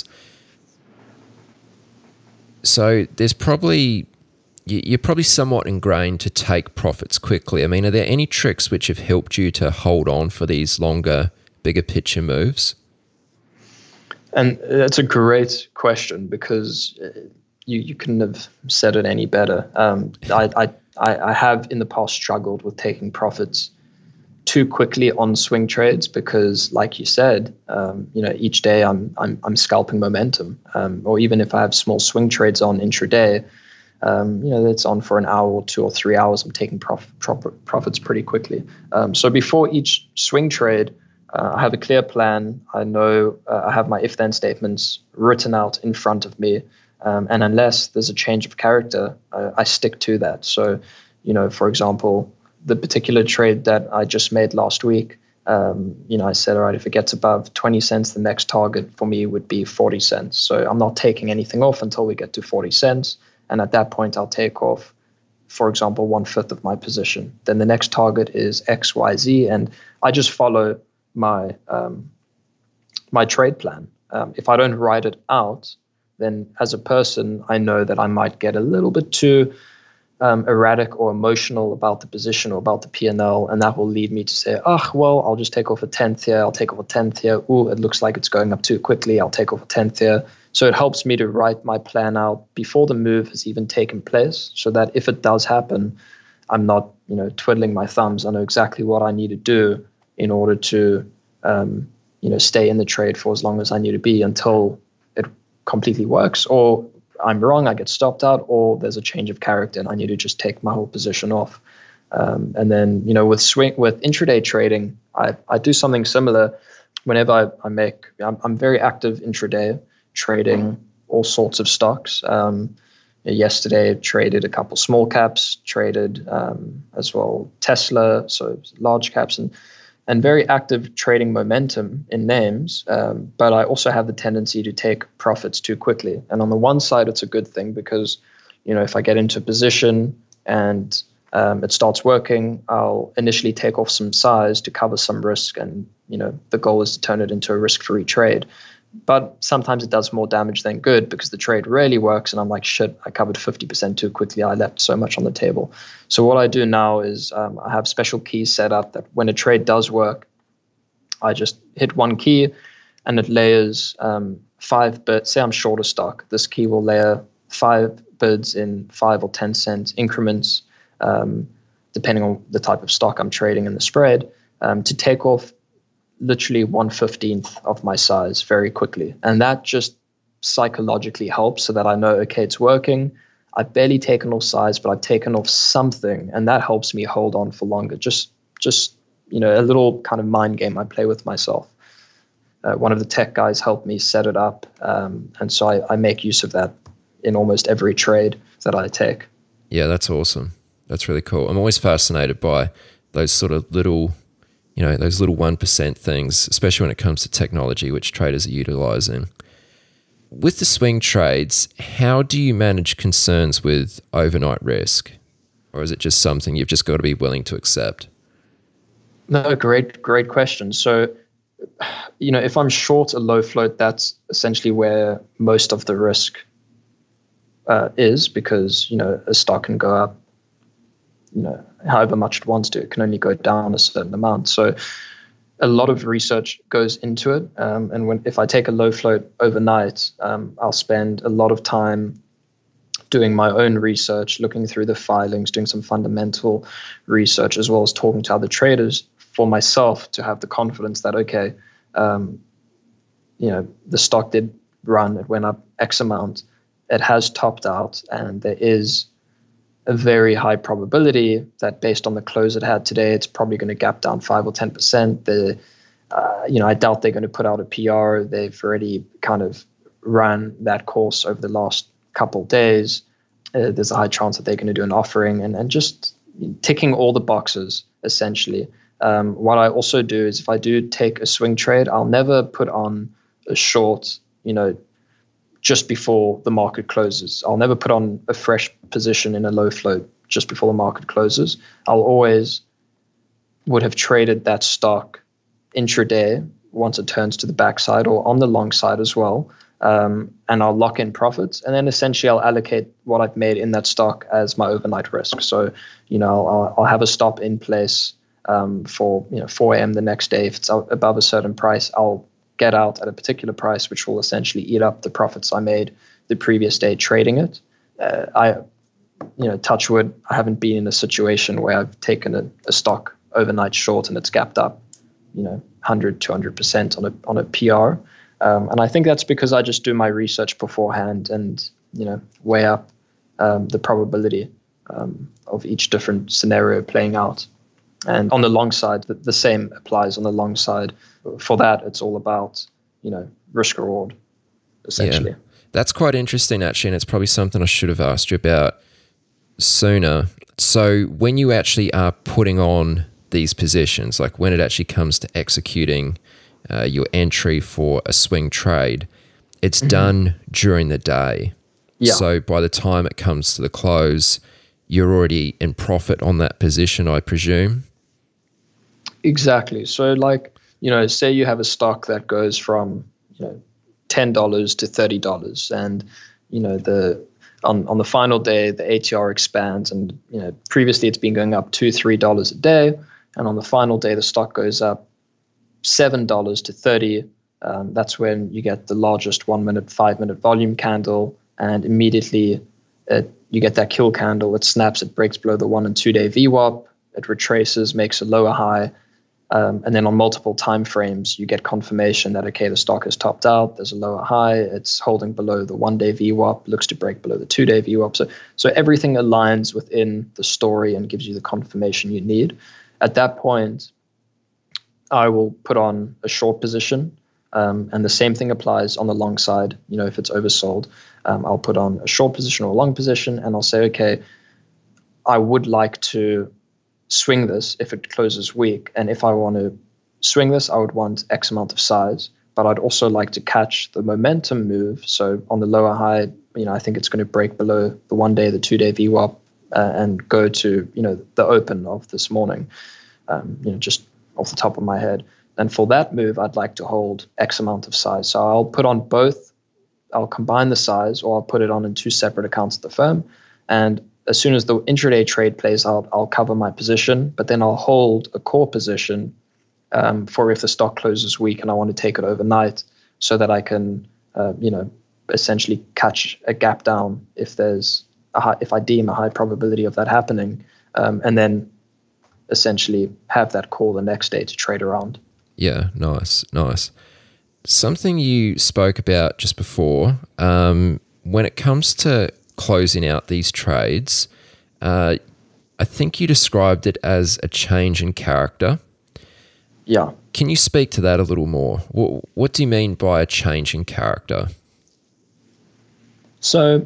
C: So there's probably, you're probably somewhat ingrained to take profits quickly. I mean, are there any tricks which have helped you to hold on for these longer, bigger picture moves?
D: And that's a great question, because you couldn't have said it any better. I have in the past struggled with taking profits too quickly on swing trades because, like you said, each day I'm scalping momentum, or even if I have small swing trades on intraday, that's on for an hour or 2 or 3 hours. I'm taking profits pretty quickly. So before each swing trade, I have a clear plan. I know I have my if-then statements written out in front of me. And unless there's a change of character, I stick to that. So, for example, the particular trade that I just made last week, I said, all right, if it gets above 20 cents, the next target for me would be 40 cents. So I'm not taking anything off until we get to 40 cents. And at that point, I'll take off, for example, 1/5 of my position. Then the next target is X, Y, Z. And I just follow my trade plan. If I don't write it out, then as a person, I know that I might get a little bit too erratic or emotional about the position or about the P&L, and that will lead me to say, I'll just take off a 10th here, I'll take off a 10th here, it looks like it's going up too quickly, I'll take off a 10th here. So it helps me to write my plan out before the move has even taken place, so that if it does happen, I'm not twiddling my thumbs. I know exactly what I need to do in order to stay in the trade for as long as I need to be until it completely works, or I'm wrong, I get stopped out, or there's a change of character and I need to just take my whole position off. And then, with intraday trading, I do something similar. Whenever I'm very active intraday, trading all sorts of stocks. Yesterday, traded a couple small caps, traded as well Tesla, so large caps, and very active trading momentum in names, but I also have the tendency to take profits too quickly. And on the one side, it's a good thing because, if I get into a position and it starts working, I'll initially take off some size to cover some risk, and the goal is to turn it into a risk-free trade. But sometimes it does more damage than good because the trade really works and I'm like, shit, I covered 50% too quickly. I left so much on the table. So what I do now is I have special keys set up that when a trade does work, I just hit one key and it layers 5 bids. Say I'm short a stock. This key will layer 5 bids in 5 or 10 cent increments, depending on the type of stock I'm trading in the spread, to take off literally 1/15 of my size very quickly. And that just psychologically helps so that I know, okay, it's working. I've barely taken off size, but I've taken off something, and that helps me hold on for longer. Just a little kind of mind game I play with myself. One of the tech guys helped me set it up, and so I make use of that in almost every trade that I take.
C: Yeah, that's awesome. That's really cool. I'm always fascinated by those sort of little, those little 1% things, especially when it comes to technology, which traders are utilizing. With the swing trades, how do you manage concerns with overnight risk? Or is it just something you've just got to be willing to accept?
D: No, great question. So, if I'm short a low float, that's essentially where most of the risk is, because, a stock can go up, however much it wants to. It can only go down a certain amount. So a lot of research goes into it. And if I take a low float overnight, I'll spend a lot of time doing my own research, looking through the filings, doing some fundamental research, as well as talking to other traders for myself to have the confidence that, okay, the stock did run, it went up X amount, it has topped out, and there is a very high probability that based on the close it had today, it's probably going to gap down 5 or 10%. I doubt they're going to put out a PR. They've already kind of run that course over the last couple of days. There's a high chance that they're going to do an offering, and just ticking all the boxes, essentially. What I also do is if I do take a swing trade, I'll never put on a short, just before the market closes. I'll never put on a fresh position in a low float just before the market closes. I'll always would have traded that stock intraday once it turns to the backside or on the long side as well. And I'll lock in profits. And then essentially I'll allocate what I've made in that stock as my overnight risk. So, I'll have a stop in place for 4 a.m. the next day. If it's above a certain price, I'll get out at a particular price, which will essentially eat up the profits I made the previous day trading it. Touch wood, I haven't been in a situation where I've taken a stock overnight short and it's gapped up, 100, 200% on a PR. And I think that's because I just do my research beforehand and, weigh up the probability of each different scenario playing out. And on the long side, the same applies on the long side. For that, it's all about, risk reward, essentially.
C: Yeah. That's quite interesting, actually, and it's probably something I should have asked you about sooner. So when you actually are putting on these positions, like when it actually comes to executing your entry for a swing trade, it's done during the day. Yeah. So by the time it comes to the close, you're already in profit on that position, I presume?
D: Exactly. So say you have a stock that goes from, $10 to $30 and, on the final day, the ATR expands and, previously it's been going up $2, $3 a day. And on the final day, the stock goes up $7 to $30. That's when you get the largest 1 minute, 5 minute volume candle, and immediately you get that kill candle. It snaps, it breaks below the 1 and 2 day VWAP. It retraces, makes a lower high. And then on multiple time frames, you get confirmation that, okay, the stock has topped out. There's a lower high. It's holding below the 1 day VWAP, looks to break below the 2 day VWAP. So everything aligns within the story and gives you the confirmation you need. At that point, I will put on a short position. And the same thing applies on the long side. If it's oversold, I'll put on a short position or a long position, and I'll say, okay, I would like to swing this if it closes weak. And if I want to swing this, I would want X amount of size, but I'd also like to catch the momentum move. So on the lower high, I think it's going to break below the 1 day, the 2 day VWAP and go to, the open of this morning, just off the top of my head. And for that move, I'd like to hold X amount of size. So I'll put on both. I'll combine the size, or I'll put it on in 2 separate accounts at the firm. And as soon as the intraday trade plays out, I'll cover my position, but then I'll hold a core position for if the stock closes weak and I want to take it overnight, so that I can, essentially catch a gap down if if I deem a high probability of that happening, and then essentially have that call the next day to trade around.
C: Yeah, nice. Something you spoke about just before, when it comes to closing out these trades. I think you described it as a change in character.
D: Yeah.
C: Can you speak to that a little more? What do you mean by a change in character?
D: So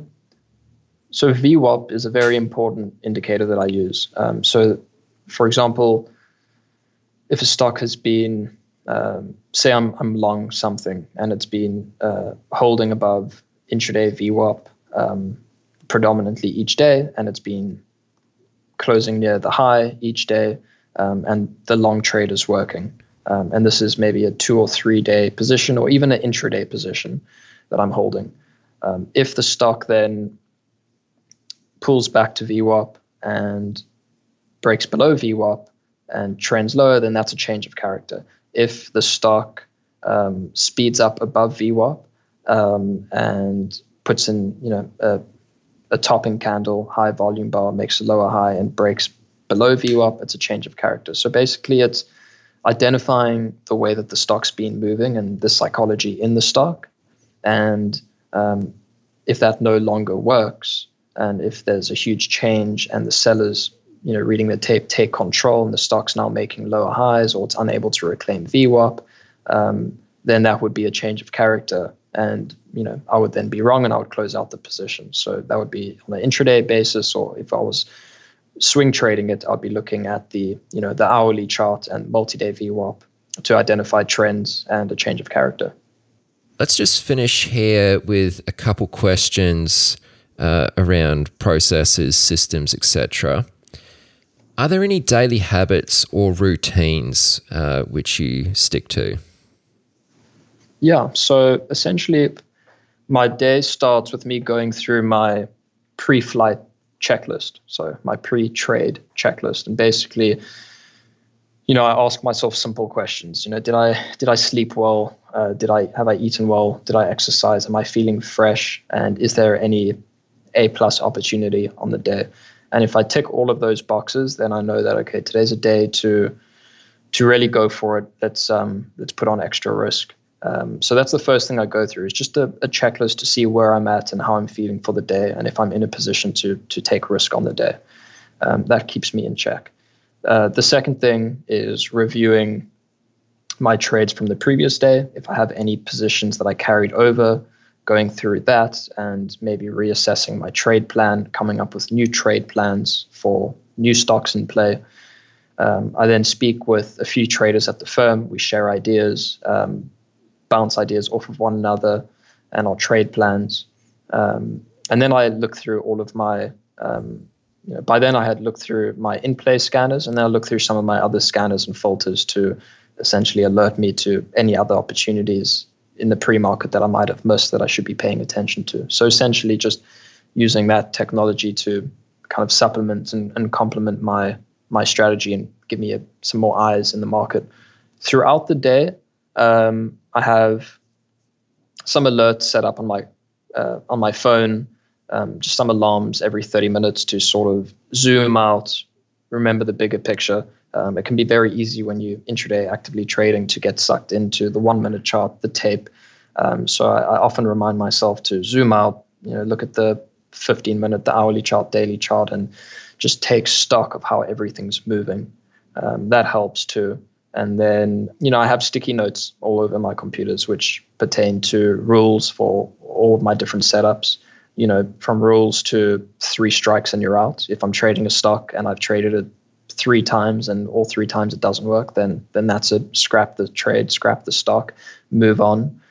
D: VWAP is a very important indicator that I use. So, for example, if a stock has been, say I'm long something and it's been holding above intraday VWAP predominantly each day, and it's been closing near the high each day, and the long trade is working. And this is maybe a 2 or 3 day position, or even an intraday position that I'm holding. If the stock then pulls back to VWAP and breaks below VWAP and trends lower, then that's a change of character. If the stock speeds up above VWAP and puts in, a topping candle, high volume bar, makes a lower high and breaks below VWAP, it's a change of character. So basically, it's identifying the way that the stock's been moving and the psychology in the stock, and if that no longer works, and if there's a huge change and the sellers, reading the tape, take control, and the stock's now making lower highs, or it's unable to reclaim VWAP, then that would be a change of character. And, I would then be wrong and I would close out the position. So that would be on an intraday basis, or if I was swing trading it, I'd be looking at the hourly chart and multi-day VWAP to identify trends and a change of character.
C: Let's just finish here with a couple questions around processes, systems, etc. Are there any daily habits or routines which you stick to?
D: Yeah, so essentially my day starts with me going through my pre-flight checklist, so my pre-trade checklist. And basically, I ask myself simple questions. Did I sleep well? Have I eaten well? Did I exercise? Am I feeling fresh? And is there any A+ opportunity on the day? And if I tick all of those boxes, then I know that, okay, today's a day to really go for it. Let's put on extra risk. So that's the first thing I go through, is just a checklist to see where I'm at and how I'm feeling for the day, and if I'm in a position to take risk on the day. That keeps me in check. The second thing is reviewing my trades from the previous day. If I have any positions that I carried over, going through that and maybe reassessing my trade plan, coming up with new trade plans for new stocks in play. I then speak with a few traders at the firm. We share ideas, bounce ideas off of one another and our trade plans. And then I look through all of my, by then I had looked through my in-play scanners, and then I look through some of my other scanners and filters to essentially alert me to any other opportunities in the pre-market that I might have missed that I should be paying attention to. So essentially just using that technology to kind of supplement and complement my strategy and give me some more eyes in the market. Throughout the day, I have some alerts set up on my phone, just some alarms every 30 minutes to sort of zoom out, remember the bigger picture. It can be very easy when you intraday actively trading to get sucked into the 1 minute chart, the tape. So I often remind myself to zoom out, look at the 15-minute, the hourly chart, daily chart, and just take stock of how everything's moving. That helps too. And then, I have sticky notes all over my computers, which pertain to rules for all of my different setups, from rules to 3 strikes and you're out. If I'm trading a stock and I've traded it 3 times and all 3 times it doesn't work, then that's it. Scrap the trade, scrap the stock, move on.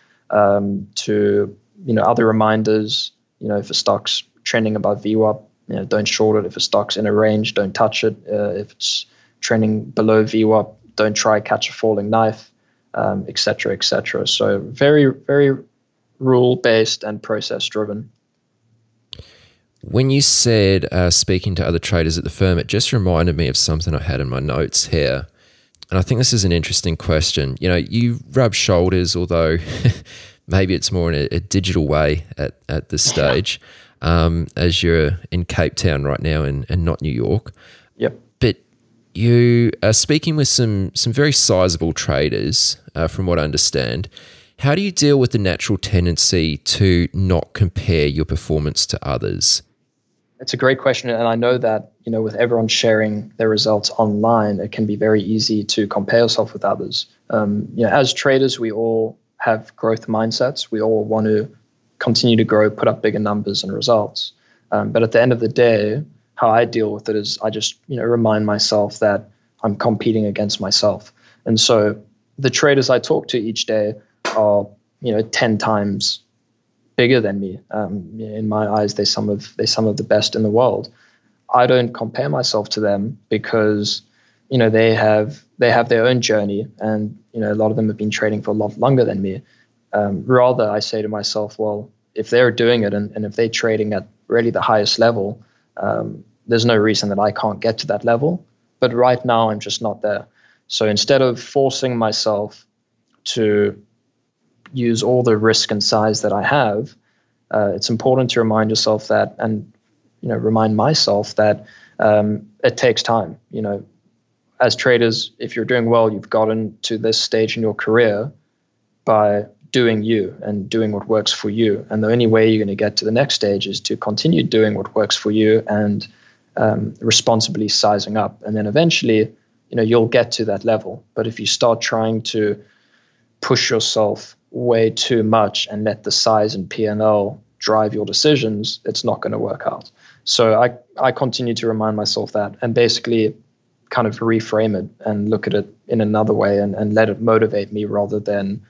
D: To, other reminders, if a stock's trending above VWAP, don't short it. If a stock's in a range, don't touch it. If it's trending below VWAP, don't try catch a falling knife, et cetera, et cetera. So very, very rule-based and process-driven.
C: When you said speaking to other traders at the firm, it just reminded me of something I had in my notes here. And I think this is an interesting question. You rub shoulders, although maybe it's more in a digital way at this stage, as you're in Cape Town right now and not New York.
D: Yep.
C: But you are speaking with some very sizable traders, from what I understand. How do you deal with the natural tendency to not compare your performance to others?
D: It's a great question, and I know that, with everyone sharing their results online, it can be very easy to compare yourself with others. As traders, we all have growth mindsets. We all want to continue to grow, put up bigger numbers and results. But at the end of the day, how I deal with it is I just remind myself that I'm competing against myself. And so the traders I talk to each day are 10 times bigger than me. In my eyes, they're some of the best in the world. I don't compare myself to them because they have their own journey, and a lot of them have been trading for a lot longer than me. Rather, I say to myself, well, if they're doing it and if they're trading at really the highest level, there's no reason that I can't get to that level. But right now, I'm just not there. So instead of forcing myself to use all the risk and size that I have, it's important to remind yourself that, and remind myself that it takes time. As traders, if you're doing well, you've gotten to this stage in your career by doing you and doing what works for you. And the only way you're going to get to the next stage is to continue doing what works for you and responsibly sizing up. And then eventually, you'll get to that level. But if you start trying to push yourself way too much and let the size and P&L drive your decisions, it's not going to work out. So I continue to remind myself that, and basically kind of reframe it and look at it in another way and let it motivate me rather than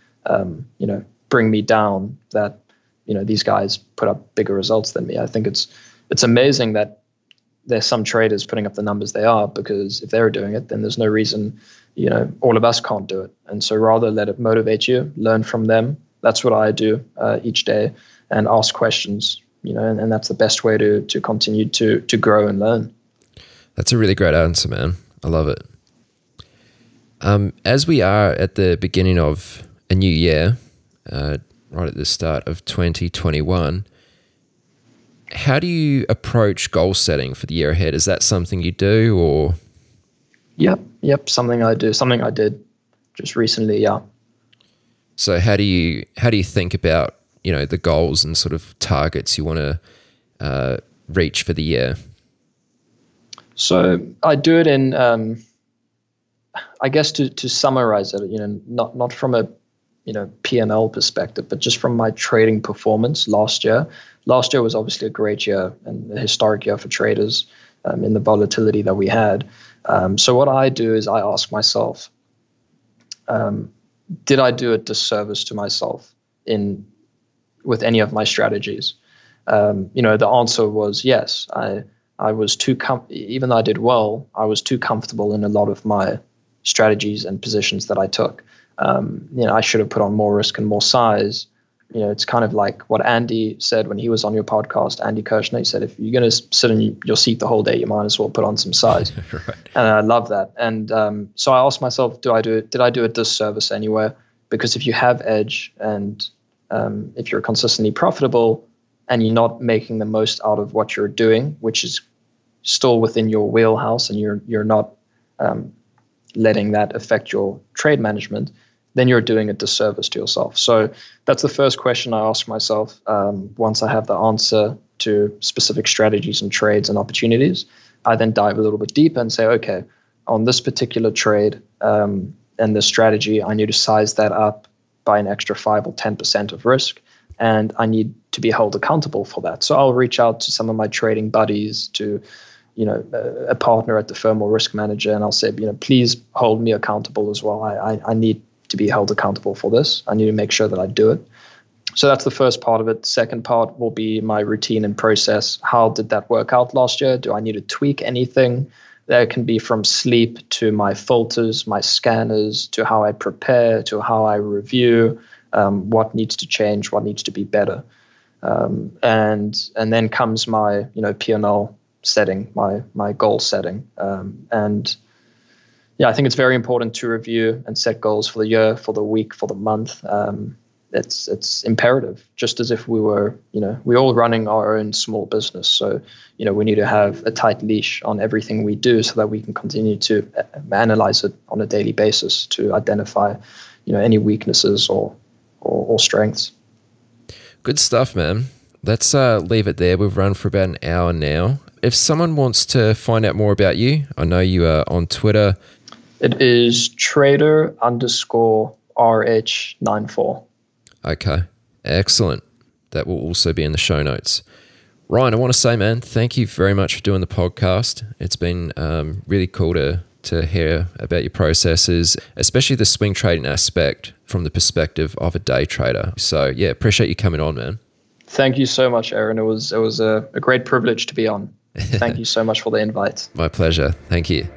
D: bring me down that these guys put up bigger results than me. I think it's amazing that there's some traders putting up the numbers they are, because if they're doing it, then there's no reason all of us can't do it. And so rather let it motivate you, learn from them. That's what I do each day, and ask questions, and that's the best way to continue to grow and learn.
C: That's a really great answer, man. I love it. As we are at the beginning of a new year, right at the start of 2021, how do you approach goal setting for the year ahead? Is that something you do, or?
D: Yep. Something I do. Something I did just recently. Yeah.
C: So how do you think about the goals and sort of targets you want to reach for the year?
D: So I do it in, I guess to summarize it, not from a P&L perspective, but just from my trading performance last year. Last year was obviously a great year and a historic year for traders in the volatility that we had. So what I do is I ask myself, did I do a disservice to myself with any of my strategies? The answer was yes. I was even though I did well, I was too comfortable in a lot of my strategies and positions that I took. I should have put on more risk and more size. It's kind of like what Andy said when he was on your podcast, Andy Kirshner. He said, if you're going to sit in your seat the whole day, you might as well put on some size. Right. And I love that. And so I asked myself, did I do a disservice anywhere? Because if you have edge and if you're consistently profitable and you're not making the most out of what you're doing, which is still within your wheelhouse, and you're not letting that affect your trade management, then you're doing a disservice to yourself. So that's the first question I ask myself once I have the answer to specific strategies and trades and opportunities. I then dive a little bit deeper and say, okay, on this particular trade and this strategy, I need to size that up by an extra 5 or 10% of risk, and I need to be held accountable for that. So I'll reach out to some of my trading buddies, to a partner at the firm or risk manager, and I'll say, please hold me accountable as well. I need to be held accountable for this. I need to make sure that I do it. So that's the first part of it. The second part will be my routine and process. How did that work out last year? Do I need to tweak anything? That can be from sleep to my filters, my scanners, to how I prepare, to how I review, what needs to change, what needs to be better. And then comes my P&L setting, my goal setting. I think it's very important to review and set goals for the year, for the week, for the month. It's imperative, just as if we were, we're all running our own small business. So, we need to have a tight leash on everything we do so that we can continue to analyze it on a daily basis to identify, any weaknesses or strengths.
C: Good stuff, man. let's leave it there. We've run for about an hour now. If someone wants to find out more about you, I know you are on Twitter.
D: It is trader_RH94.
C: Okay, excellent. That will also be in the show notes. Ryan, I want to say, man, thank you very much for doing the podcast. It's been really cool to hear about your processes, especially the swing trading aspect from the perspective of a day trader. So yeah, appreciate you coming on, man.
D: Thank you so much, Aaron. It was a great privilege to be on. Thank you so much for the invite.
C: My pleasure. Thank you.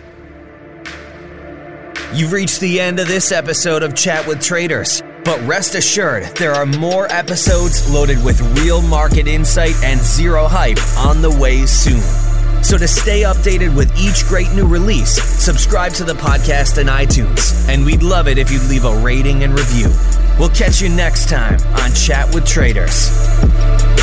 B: You've reached the end of this episode of Chat with Traders. But rest assured, there are more episodes loaded with real market insight and zero hype on the way soon. So to stay updated with each great new release, subscribe to the podcast in iTunes. And we'd love it if you'd leave a rating and review. We'll catch you next time on Chat with Traders.